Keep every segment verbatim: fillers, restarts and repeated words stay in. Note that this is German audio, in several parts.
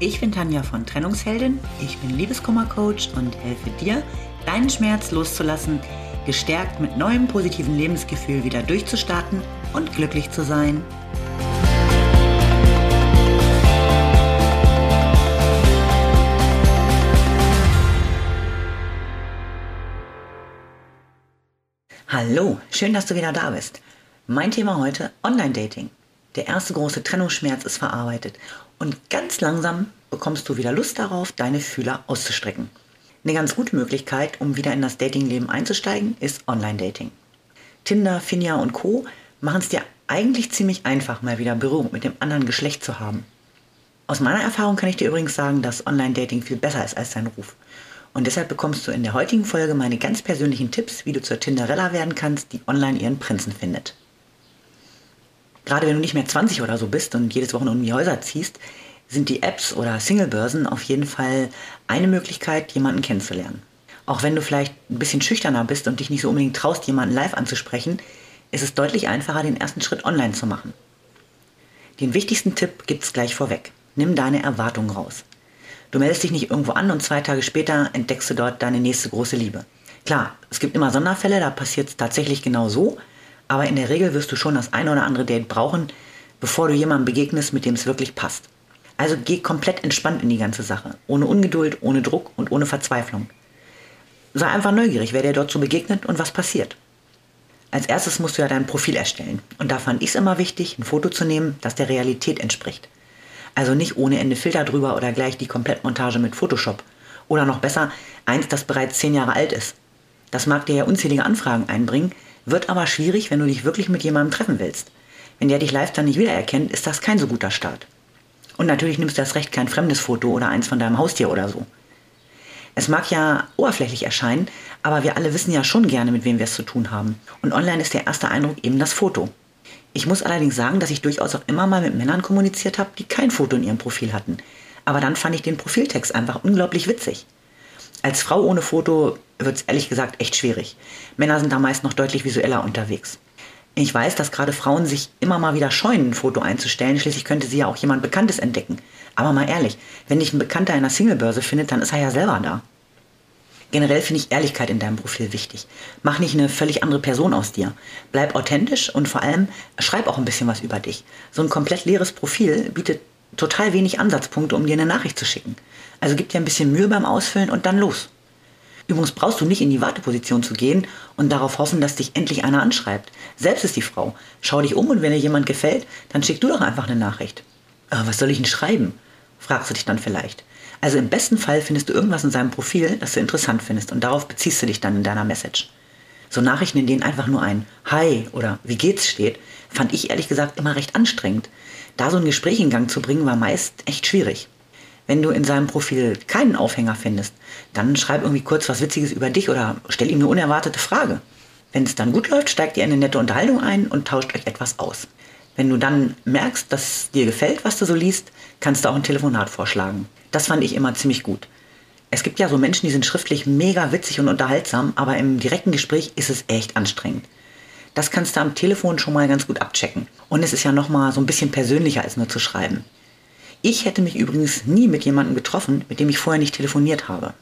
Ich bin Tanja von Trennungsheldin, ich bin Liebeskummer-Coach und helfe dir, deinen Schmerz loszulassen, gestärkt mit neuem positiven Lebensgefühl wieder durchzustarten und glücklich zu sein. Hallo, schön, dass du wieder da bist. Mein Thema heute: Online-Dating. Der erste große Trennungsschmerz ist verarbeitet und ganz langsam bekommst du wieder Lust darauf, deine Fühler auszustrecken. Eine ganz gute Möglichkeit, um wieder in das Datingleben einzusteigen, ist Online-Dating. Tinder, Finja und Co. machen es dir eigentlich ziemlich einfach, mal wieder Berührung mit dem anderen Geschlecht zu haben. Aus meiner Erfahrung kann ich dir übrigens sagen, dass Online-Dating viel besser ist als dein Ruf. Und deshalb bekommst du in der heutigen Folge meine ganz persönlichen Tipps, wie du zur Tinderella werden kannst, die online ihren Prinzen findet. Gerade wenn du nicht mehr zwanzig oder so bist und jedes Wochenende um die Häuser ziehst, sind die Apps oder Singlebörsen auf jeden Fall eine Möglichkeit, jemanden kennenzulernen. Auch wenn du vielleicht ein bisschen schüchterner bist und dich nicht so unbedingt traust, jemanden live anzusprechen, ist es deutlich einfacher, den ersten Schritt online zu machen. Den wichtigsten Tipp gibt's gleich vorweg. Nimm deine Erwartungen raus. Du meldest dich nicht irgendwo an und zwei Tage später entdeckst du dort deine nächste große Liebe. Klar, es gibt immer Sonderfälle, da passiert es tatsächlich genau so, aber in der Regel wirst du schon das eine oder andere Date brauchen, bevor du jemandem begegnest, mit dem es wirklich passt. Also geh komplett entspannt in die ganze Sache, ohne Ungeduld, ohne Druck und ohne Verzweiflung. Sei einfach neugierig, wer dir dort so begegnet und was passiert. Als erstes musst du ja dein Profil erstellen und da fand ich es immer wichtig, ein Foto zu nehmen, das der Realität entspricht. Also nicht ohne Ende Filter drüber oder gleich die Komplettmontage mit Photoshop. Oder noch besser, eins, das bereits zehn Jahre alt ist. Das mag dir ja unzählige Anfragen einbringen, wird aber schwierig, wenn du dich wirklich mit jemandem treffen willst. Wenn der dich live dann nicht wiedererkennt, ist das kein so guter Start. Und natürlich nimmst du das recht kein fremdes Foto oder eins von deinem Haustier oder so. Es mag ja oberflächlich erscheinen, aber wir alle wissen ja schon gerne, mit wem wir es zu tun haben. Und online ist der erste Eindruck eben das Foto. Ich muss allerdings sagen, dass ich durchaus auch immer mal mit Männern kommuniziert habe, die kein Foto in ihrem Profil hatten. Aber dann fand ich den Profiltext einfach unglaublich witzig. Als Frau ohne Foto wird es ehrlich gesagt echt schwierig. Männer sind da meist noch deutlich visueller unterwegs. Ich weiß, dass gerade Frauen sich immer mal wieder scheuen, ein Foto einzustellen. Schließlich könnte sie ja auch jemand Bekanntes entdecken. Aber mal ehrlich, wenn dich ein Bekannter in einer Singlebörse findet, dann ist er ja selber da. Generell finde ich Ehrlichkeit in deinem Profil wichtig. Mach nicht eine völlig andere Person aus dir. Bleib authentisch und vor allem schreib auch ein bisschen was über dich. So ein komplett leeres Profil bietet total wenig Ansatzpunkte, um dir eine Nachricht zu schicken. Also gib dir ein bisschen Mühe beim Ausfüllen und dann los. Übrigens brauchst du nicht in die Warteposition zu gehen und darauf hoffen, dass dich endlich einer anschreibt. Selbst ist die Frau. Schau dich um und wenn dir jemand gefällt, dann schick du doch einfach eine Nachricht. Aber was soll ich denn schreiben? Fragst du dich dann vielleicht. Also im besten Fall findest du irgendwas in seinem Profil, das du interessant findest und darauf beziehst du dich dann in deiner Message. So Nachrichten, in denen einfach nur ein Hi oder Wie geht's steht, fand ich ehrlich gesagt immer recht anstrengend. Da so ein Gespräch in Gang zu bringen, war meist echt schwierig. Wenn du in seinem Profil keinen Aufhänger findest, dann schreib irgendwie kurz was Witziges über dich oder stell ihm eine unerwartete Frage. Wenn es dann gut läuft, steigt ihr in eine nette Unterhaltung ein und tauscht euch etwas aus. Wenn du dann merkst, dass dir gefällt, was du so liest, kannst du auch ein Telefonat vorschlagen. Das fand ich immer ziemlich gut. Es gibt ja so Menschen, die sind schriftlich mega witzig und unterhaltsam, aber im direkten Gespräch ist es echt anstrengend. Das kannst du am Telefon schon mal ganz gut abchecken. Und es ist ja nochmal so ein bisschen persönlicher als nur zu schreiben. Ich hätte mich übrigens nie mit jemandem getroffen, mit dem ich vorher nicht telefoniert habe.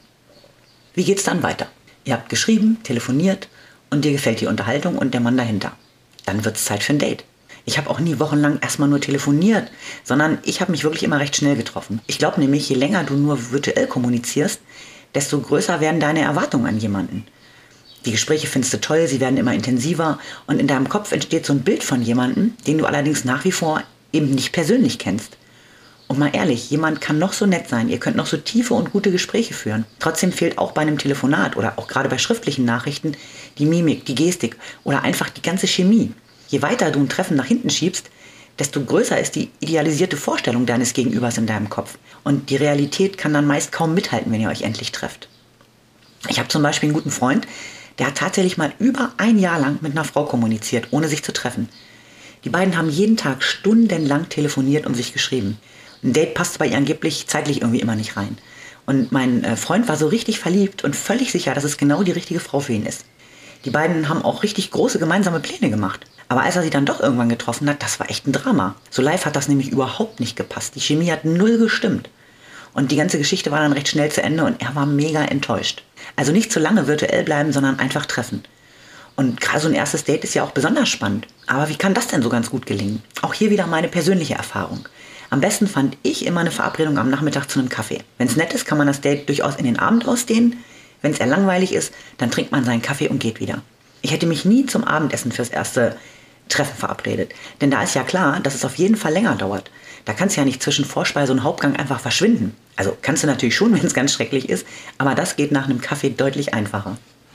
Wie geht's dann weiter? Ihr habt geschrieben, telefoniert und dir gefällt die Unterhaltung und der Mann dahinter. Dann wird's Zeit für ein Date. Ich habe auch nie wochenlang erstmal nur telefoniert, sondern ich habe mich wirklich immer recht schnell getroffen. Ich glaube nämlich, je länger du nur virtuell kommunizierst, desto größer werden deine Erwartungen an jemanden. Die Gespräche findest du toll, sie werden immer intensiver und in deinem Kopf entsteht so ein Bild von jemandem, den du allerdings nach wie vor eben nicht persönlich kennst. Und mal ehrlich, jemand kann noch so nett sein, ihr könnt noch so tiefe und gute Gespräche führen. Trotzdem fehlt auch bei einem Telefonat oder auch gerade bei schriftlichen Nachrichten die Mimik, die Gestik oder einfach die ganze Chemie. Je weiter du ein Treffen nach hinten schiebst, desto größer ist die idealisierte Vorstellung deines Gegenübers in deinem Kopf. Und die Realität kann dann meist kaum mithalten, wenn ihr euch endlich trefft. Ich habe zum Beispiel einen guten Freund, der hat tatsächlich mal über ein Jahr lang mit einer Frau kommuniziert, ohne sich zu treffen. Die beiden haben jeden Tag stundenlang telefoniert und sich geschrieben. Ein Date passte bei ihr angeblich zeitlich irgendwie immer nicht rein. Und mein äh, Freund war so richtig verliebt und völlig sicher, dass es genau die richtige Frau für ihn ist. Die beiden haben auch richtig große gemeinsame Pläne gemacht. Aber als er sie dann doch irgendwann getroffen hat, das war echt ein Drama. So live hat das nämlich überhaupt nicht gepasst. Die Chemie hat null gestimmt. Und die ganze Geschichte war dann recht schnell zu Ende und er war mega enttäuscht. Also nicht zu lange virtuell bleiben, sondern einfach treffen. Und gerade so ein erstes Date ist ja auch besonders spannend. Aber wie kann das denn so ganz gut gelingen? Auch hier wieder meine persönliche Erfahrung. Am besten fand ich immer eine Verabredung am Nachmittag zu einem Kaffee. Wenn es nett ist, kann man das Date durchaus in den Abend ausdehnen. Wenn es eher langweilig ist, dann trinkt man seinen Kaffee und geht wieder. Ich hätte mich nie zum Abendessen fürs erste Treffen verabredet. Denn da ist ja klar, dass es auf jeden Fall länger dauert. Da kannst du ja nicht zwischen Vorspeise und Hauptgang einfach verschwinden. Also kannst du natürlich schon, wenn es ganz schrecklich ist, aber das geht nach einem Kaffee deutlich einfacher.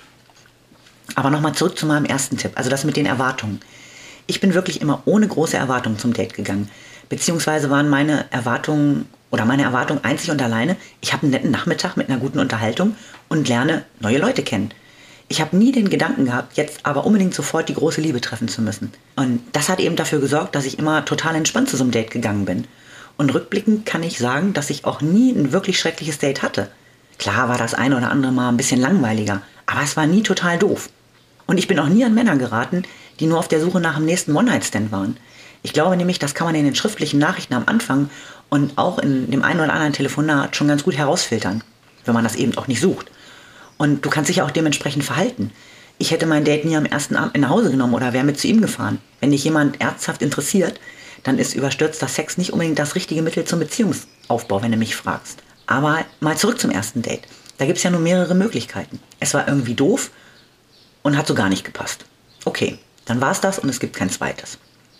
Aber nochmal zurück zu meinem ersten Tipp, also das mit den Erwartungen. Ich bin wirklich immer ohne große Erwartungen zum Date gegangen. Beziehungsweise waren meine Erwartungen oder meine Erwartungen einzig und alleine, ich habe einen netten Nachmittag mit einer guten Unterhaltung und lerne neue Leute kennen. Ich habe nie den Gedanken gehabt, jetzt aber unbedingt sofort die große Liebe treffen zu müssen. Und das hat eben dafür gesorgt, dass ich immer total entspannt zu so einem Date gegangen bin. Und rückblickend kann ich sagen, dass ich auch nie ein wirklich schreckliches Date hatte. Klar war das eine oder andere Mal ein bisschen langweiliger, aber es war nie total doof. Und ich bin auch nie an Männer geraten, die nur auf der Suche nach dem nächsten One-Night-Stand waren. Ich glaube nämlich, das kann man in den schriftlichen Nachrichten am Anfang und auch in dem einen oder anderen Telefonat schon ganz gut herausfiltern, wenn man das eben auch nicht sucht. Und du kannst dich ja auch dementsprechend verhalten. Ich hätte mein Date nie am ersten Abend nach Hause genommen oder wäre mit zu ihm gefahren. Wenn dich jemand ernsthaft interessiert, dann ist überstürzter Sex nicht unbedingt das richtige Mittel zum Beziehungsaufbau, wenn du mich fragst. Aber mal zurück zum ersten Date. Da gibt es ja nur mehrere Möglichkeiten. Es war irgendwie doof und hat so gar nicht gepasst. Okay, dann war es das und es gibt kein zweites.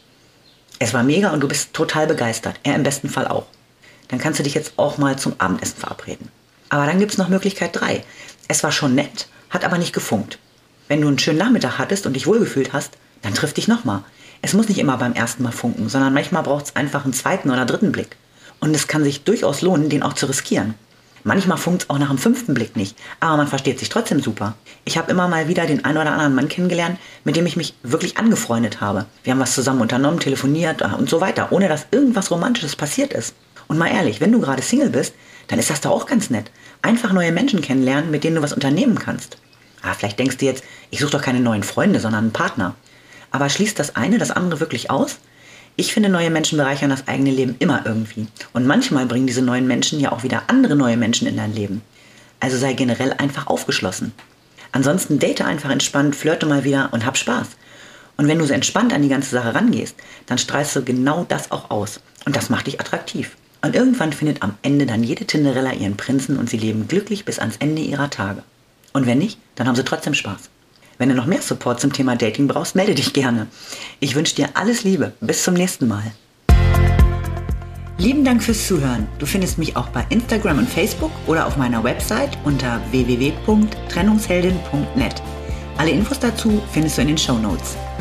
Es war mega und du bist total begeistert. Er im besten Fall auch. Dann kannst du dich jetzt auch mal zum Abendessen verabreden. Aber dann gibt es noch Möglichkeit drei. Es war schon nett, hat aber nicht gefunkt. Wenn du einen schönen Nachmittag hattest und dich wohlgefühlt hast, dann triff dich nochmal. Es muss nicht immer beim ersten Mal funken, sondern manchmal braucht es einfach einen zweiten oder dritten Blick. Und es kann sich durchaus lohnen, den auch zu riskieren. Manchmal funkt es auch nach dem fünften Blick nicht, aber man versteht sich trotzdem super. Ich habe immer mal wieder den einen oder anderen Mann kennengelernt, mit dem ich mich wirklich angefreundet habe. Wir haben was zusammen unternommen, telefoniert und so weiter, ohne dass irgendwas Romantisches passiert ist. Und mal ehrlich, wenn du gerade Single bist, dann ist das doch auch ganz nett. Einfach neue Menschen kennenlernen, mit denen du was unternehmen kannst. Ah, vielleicht denkst du jetzt, ich suche doch keine neuen Freunde, sondern einen Partner. Aber schließt das eine das andere wirklich aus? Ich finde, neue Menschen bereichern das eigene Leben immer irgendwie. Und manchmal bringen diese neuen Menschen ja auch wieder andere neue Menschen in dein Leben. Also sei generell einfach aufgeschlossen. Ansonsten date einfach entspannt, flirte mal wieder und hab Spaß. Und wenn du so entspannt an die ganze Sache rangehst, dann strahlst du genau das auch aus. Und das macht dich attraktiv. Und irgendwann findet am Ende dann jede Tinderella ihren Prinzen und sie leben glücklich bis ans Ende ihrer Tage. Und wenn nicht, dann haben sie trotzdem Spaß. Wenn du noch mehr Support zum Thema Dating brauchst, melde dich gerne. Ich wünsche dir alles Liebe. Bis zum nächsten Mal. Lieben Dank fürs Zuhören. Du findest mich auch bei Instagram und Facebook oder auf meiner Website unter w w w punkt trennungsheldin punkt net. Alle Infos dazu findest du in den Shownotes.